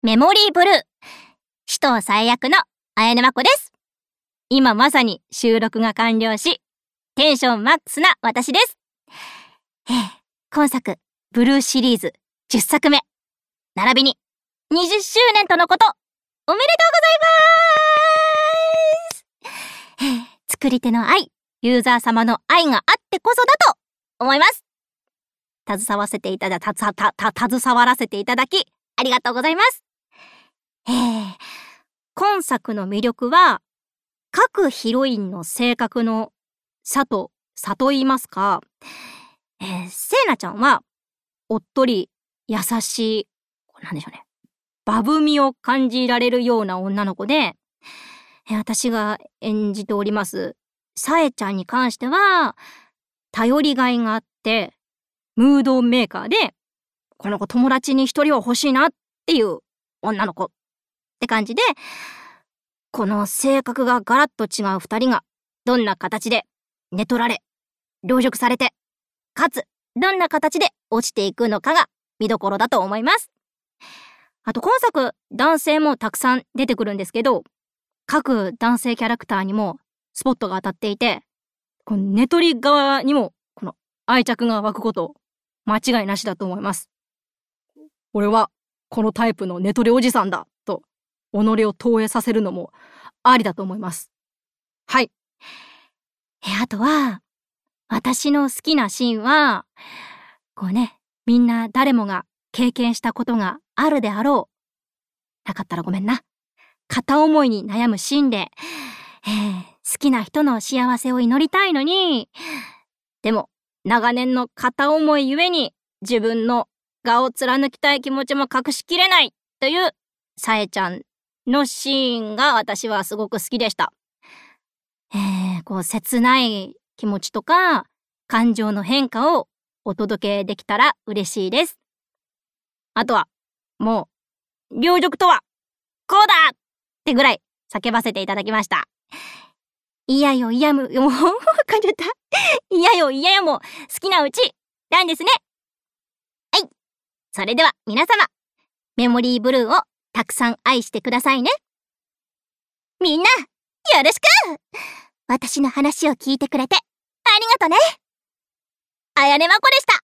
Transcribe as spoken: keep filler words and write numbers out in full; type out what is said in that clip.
メモリーブルー、死闘最悪の綾音真子です。今まさに収録が完了し、テンションマックスな私です。えー、今作、ブルーシリーズじゅっさくめ、並びににじゅっしゅうねんとのこと、おめでとうございます。えー、作り手の愛、ユーザー様の愛があってこそだと思います。携わせていただ、た、た、た、た、携わらせていただき、ありがとうございます。えー、今作の魅力は、各ヒロインの性格の差と差と言いますか、えー、セイナちゃんは、おっとり、優しい、なんでしょうね、バブみを感じられるような女の子で、えー、私が演じております、サエちゃんに関しては、頼りがいがあって、ムードメーカーで、この子友達に一人は欲しいなっていう女の子って感じで、この性格がガラッと違う二人がどんな形で寝取られ、凌辱されて、かつどんな形で落ちていくのかが見どころだと思います。あと今作、男性もたくさん出てくるんですけど、各男性キャラクターにもスポットが当たっていて、この寝取り側にもこの愛着が湧くこと間違いなしだと思います。俺はこのタイプの寝取りおじさんだと己を投影させるのもありだと思います。はい。え、あとは、私の好きなシーンは、こうね、みんな誰もが経験したことがあるであろう。なかったらごめんな。片思いに悩むシーンで、えー、好きな人の幸せを祈りたいのに、でも、長年の片思いゆえに、自分の我を貫きたい気持ちも隠しきれないという、サエちゃんのシーンが私はすごく好きでした。えー、こう切ない気持ちとか感情の変化をお届けできたら嬉しいです。あとはもう凌辱とはこうだってぐらい叫ばせていただきました。いやよいやむもう噛んじゃった。いやよいやよも好きなうちなんですね。はい。それでは皆様、メモリーブルーをたくさん愛してくださいね。みんな、よろしく！私の話を聞いてくれて、ありがとね！綾音真子でした。